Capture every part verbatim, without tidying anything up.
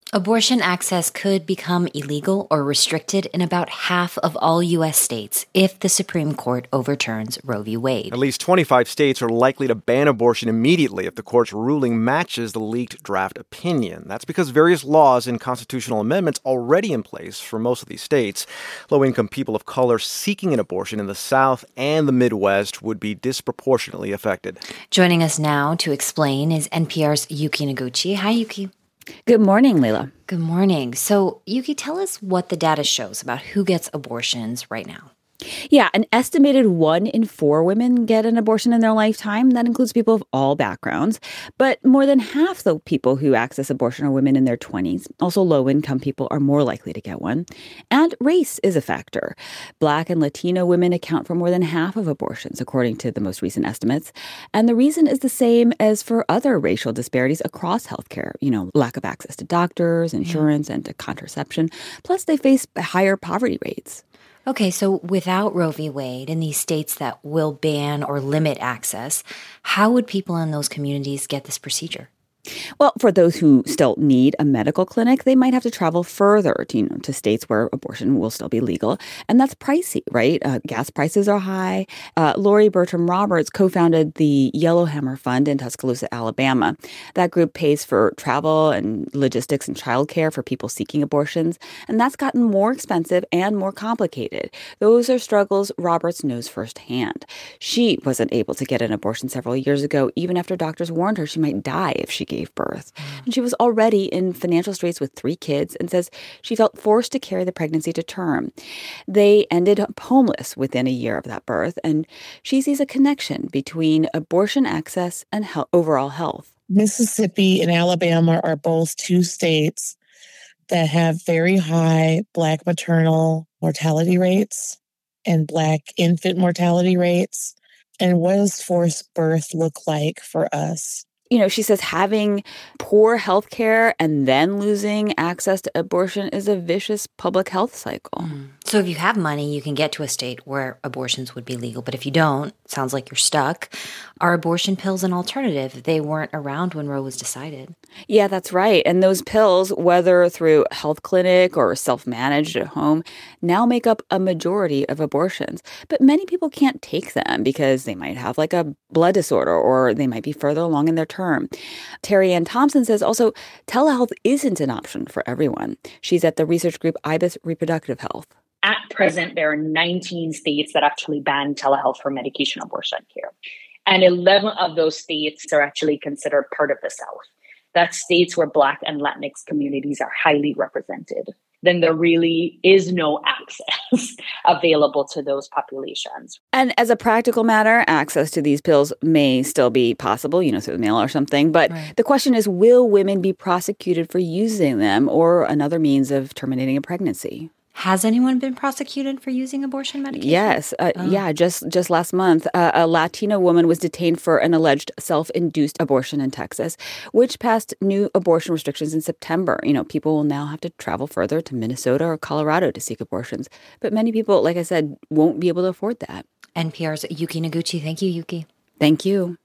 Abortion access could become illegal or restricted in about half of all U S states if the Supreme Court overturns Roe v. Wade. At least twenty-five states are likely to ban abortion immediately if the court's ruling matches the leaked draft opinion. That's because various laws and constitutional amendments already in place for most of these states. Low-income people of color seeking an abortion in the South and the Midwest would be disproportionately affected. Joining us now to explain is N P R's Yuki Noguchi. Hi, Yuki. Good morning, Leila. Good morning. So, Yuki, tell us what the data shows about who gets abortions right now. Yeah, an estimated one in four women get an abortion in their lifetime. That includes people of all backgrounds. But more than half the people who access abortion are women in their twenties. Also, low-income people are more likely to get one. And race is a factor. Black and Latino women account for more than half of abortions, according to the most recent estimates. And the reason is the same as for other racial disparities across healthcare. You know, lack of access to doctors, insurance, yeah. and to contraception. Plus, they face higher poverty rates. Okay, so without Roe v. Wade in these states that will ban or limit access, how would people in those communities get this procedure? Well, for those who still need a medical clinic, they might have to travel further to, you know, to states where abortion will still be legal. And that's pricey, right? Uh, gas prices are high. Uh, Lori Bertram Roberts co-founded the Yellowhammer Fund in Tuscaloosa, Alabama. That group pays for travel and logistics and childcare for people seeking abortions. And that's gotten more expensive and more complicated. Those are struggles Roberts knows firsthand. She wasn't able to get an abortion several years ago, even after doctors warned her she might die if she gave birth. And she was already in financial straits with three kids and says she felt forced to carry the pregnancy to term. They ended up homeless within a year of that birth, and she sees a connection between abortion access and he- overall health. Mississippi and Alabama are both two states that have very high Black maternal mortality rates and Black infant mortality rates. And what does forced birth look like for us? You know, she says having poor health care and then losing access to abortion is a vicious public health cycle. Mm. So if you have money, you can get to a state where abortions would be legal. But if you don't, sounds like you're stuck. Are abortion pills an alternative? They weren't around when Roe was decided. Yeah, that's right. And those pills, whether through a health clinic or self-managed at home, now make up a majority of abortions. But many people can't take them because they might have like a blood disorder or they might be further along in their term. Terry Ann Thompson says also telehealth isn't an option for everyone. She's at the research group IBIS Reproductive Health. At present, there are nineteen states that actually ban telehealth for medication abortion care. And eleven of those states are actually considered part of the South. That's states where Black and Latinx communities are highly represented. Then there really is no access available to those populations. And as a practical matter, access to these pills may still be possible, you know, through the mail or something. But right. The question is, will women be prosecuted for using them or another means of terminating a pregnancy? Has anyone been prosecuted for using abortion medication? Yes. Uh, oh. Yeah, just, just last month, uh, a Latina woman was detained for an alleged self-induced abortion in Texas, which passed new abortion restrictions in September. You know, people will now have to travel further to Minnesota or Colorado to seek abortions. But many people, like I said, won't be able to afford that. N P R's Yuki Noguchi. Thank you, Yuki. Thank you.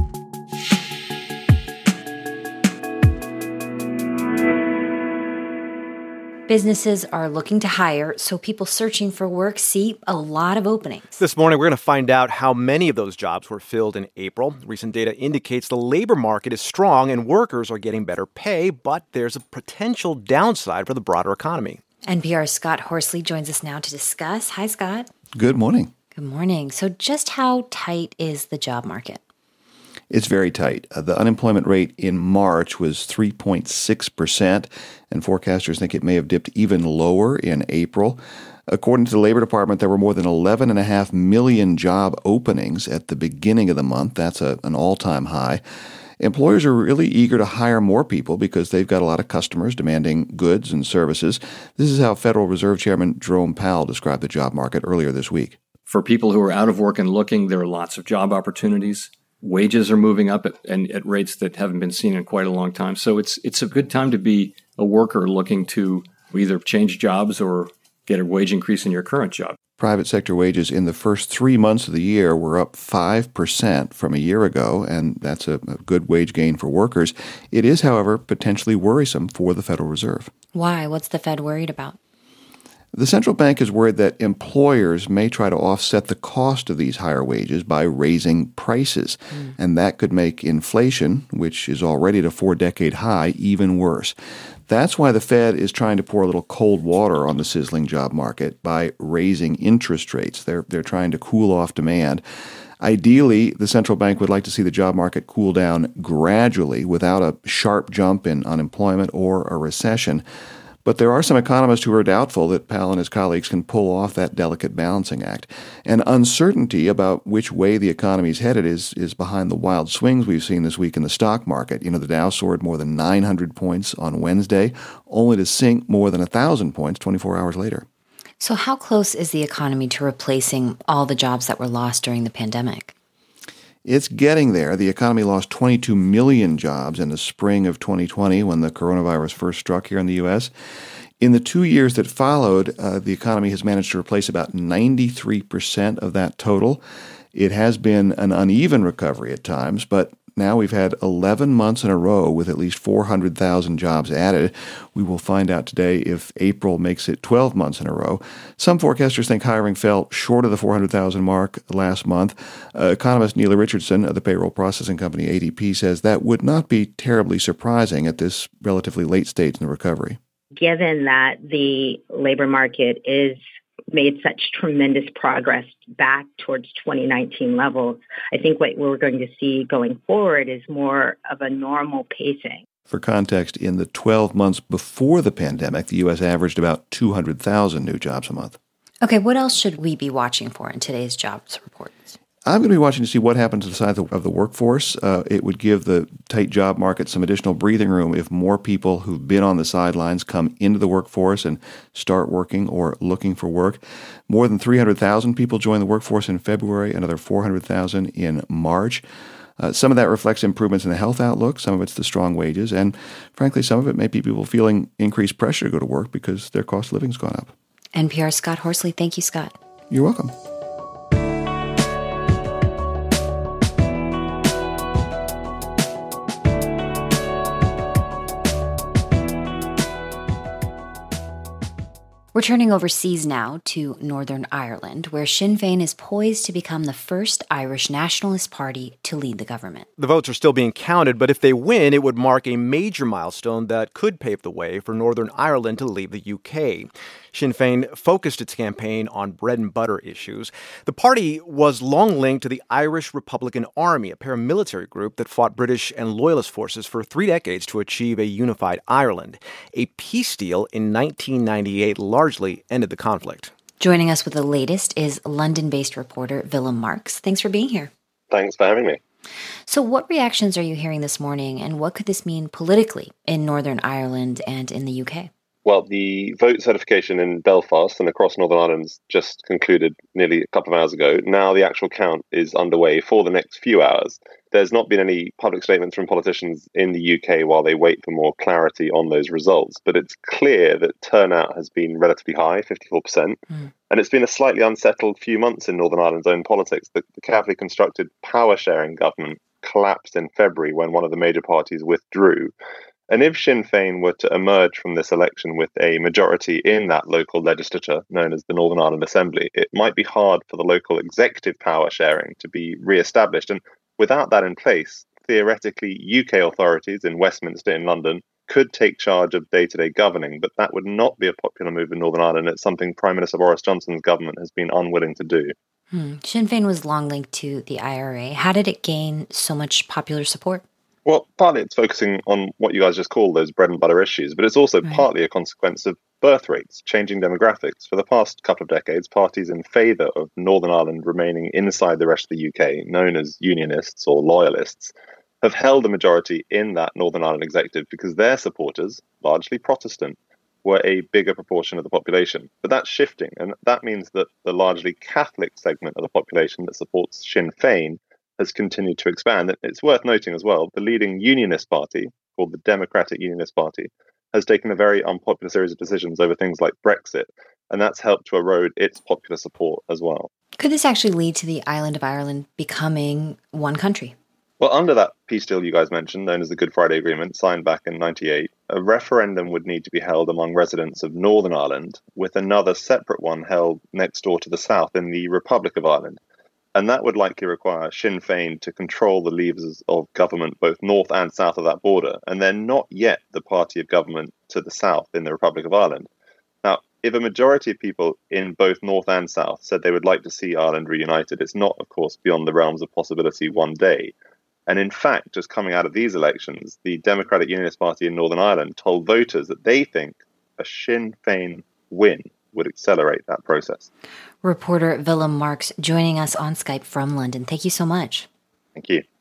Businesses are looking to hire, so people searching for work see a lot of openings. This morning, we're going to find out how many of those jobs were filled in April. Recent data indicates the labor market is strong and workers are getting better pay, but there's a potential downside for the broader economy. N P R's Scott Horsley joins us now to discuss. Hi, Scott. Good morning. Good morning. So just how tight is the job market? It's very tight. Uh, the unemployment rate in March was three point six percent, and forecasters think it may have dipped even lower in April. According to the Labor Department, there were more than eleven point five million job openings at the beginning of the month. That's a, an all-time high. Employers are really eager to hire more people because they've got a lot of customers demanding goods and services. This is how Federal Reserve Chairman Jerome Powell described the job market earlier this week. For people who are out of work and looking, there are lots of job opportunities. Wages are moving up at, and at rates that haven't been seen in quite a long time. So it's it's a good time to be a worker looking to either change jobs or get a wage increase in your current job. Private sector wages in the first three months of the year were up five percent from a year ago, and that's a, a good wage gain for workers. It is, however, potentially worrisome for the Federal Reserve. Why? What's the Fed worried about? The central bank is worried that employers may try to offset the cost of these higher wages by raising prices, mm. and that could make inflation, which is already at a four-decade high, even worse. That's why the Fed is trying to pour a little cold water on the sizzling job market by raising interest rates. They're, they're trying to cool off demand. Ideally, the central bank would like to see the job market cool down gradually without a sharp jump in unemployment or a recession. But there are some economists who are doubtful that Powell and his colleagues can pull off that delicate balancing act. And uncertainty about which way the economy is headed is, is behind the wild swings we've seen this week in the stock market. You know, the Dow soared more than nine hundred points on Wednesday, only to sink more than one thousand points twenty-four hours later. So how close is the economy to replacing all the jobs that were lost during the pandemic? It's getting there. The economy lost twenty-two million jobs in the spring of twenty twenty when the coronavirus first struck here in the U S. In the two years that followed, uh, the economy has managed to replace about ninety-three percent of that total. It has been an uneven recovery at times, but now we've had eleven months in a row with at least four hundred thousand jobs added. We will find out today if April makes it twelve months in a row. Some forecasters think hiring fell short of the four hundred thousand mark last month. Uh, economist Neela Richardson of the payroll processing company A D P says that would not be terribly surprising at this relatively late stage in the recovery. Given that the labor market is made such tremendous progress back towards twenty nineteen levels, I think what we're going to see going forward is more of a normal pacing. For context, in the twelve months before the pandemic, the U S averaged about two hundred thousand new jobs a month. Okay, what else should we be watching for in today's jobs reports? I'm going to be watching to see what happens to the size of the workforce. Uh, it would give the tight job market some additional breathing room if more people who've been on the sidelines come into the workforce and start working or looking for work. More than three hundred thousand people joined the workforce in February, another four hundred thousand in March. Uh, some of that reflects improvements in the health outlook. Some of it's the strong wages. And frankly, some of it may be people feeling increased pressure to go to work because their cost of living's gone up. N P R's Scott Horsley. Thank you, Scott. You're welcome. We're turning overseas now to Northern Ireland, where Sinn Féin is poised to become the first Irish nationalist party to lead the government. The votes are still being counted, but if they win, it would mark a major milestone that could pave the way for Northern Ireland to leave the U K. Sinn Féin focused its campaign on bread and butter issues. The party was long linked to the Irish Republican Army, a paramilitary group that fought British and Loyalist forces for three decades to achieve a unified Ireland. A peace deal in nineteen ninety-eight largely ended the conflict. Joining us with the latest is London-based reporter Willem Marks. Thanks for being here. Thanks for having me. So what reactions are you hearing this morning, and what could this mean politically in Northern Ireland and in the U K? Well, the vote certification in Belfast and across Northern Ireland just concluded nearly a couple of hours ago. Now the actual count is underway for the next few hours. There's not been any public statements from politicians in the U K while they wait for more clarity on those results. But it's clear that turnout has been relatively high, fifty-four percent. Mm. And it's been a slightly unsettled few months in Northern Ireland's own politics. The, the carefully constructed power-sharing government collapsed in February when one of the major parties withdrew. And if Sinn Féin were to emerge from this election with a majority in that local legislature, known as the Northern Ireland Assembly, it might be hard for the local executive power sharing to be re-established. And without that in place, theoretically, U K authorities in Westminster in London could take charge of day-to-day governing, but that would not be a popular move in Northern Ireland. It's something Prime Minister Boris Johnson's government has been unwilling to do. Hmm. Sinn Féin was long linked to the I R A. How did it gain so much popular support? Well, partly it's focusing on what you guys just call those bread and butter issues, but it's also right. partly a consequence of birth rates, changing demographics. For the past couple of decades, parties in favour of Northern Ireland remaining inside the rest of the U K, known as Unionists or Loyalists, have held a majority in that Northern Ireland executive because their supporters, largely Protestant, were a bigger proportion of the population. But that's shifting, and that means that the largely Catholic segment of the population that supports Sinn Féin has continued to expand. It's worth noting as well, the leading unionist party, called the Democratic Unionist Party, has taken a very unpopular series of decisions over things like Brexit. and that's helped to erode its popular support as well. Could this actually lead to the island of Ireland becoming one country? Well, under that peace deal you guys mentioned, known as the Good Friday Agreement, signed back in ninety-eight, a referendum would need to be held among residents of Northern Ireland, with another separate one held next door to the south in the Republic of Ireland. And that would likely require Sinn Féin to control the levers of government both north and south of that border, and they're not yet the party of government to the south in the Republic of Ireland. Now, if a majority of people in both north and south said they would like to see Ireland reunited, it's not, of course, beyond the realms of possibility one day. And in fact, just coming out of these elections, the Democratic Unionist Party in Northern Ireland told voters that they think a Sinn Féin win would accelerate that process. Reporter Willem Marx joining us on Skype from London. Thank you so much. Thank you.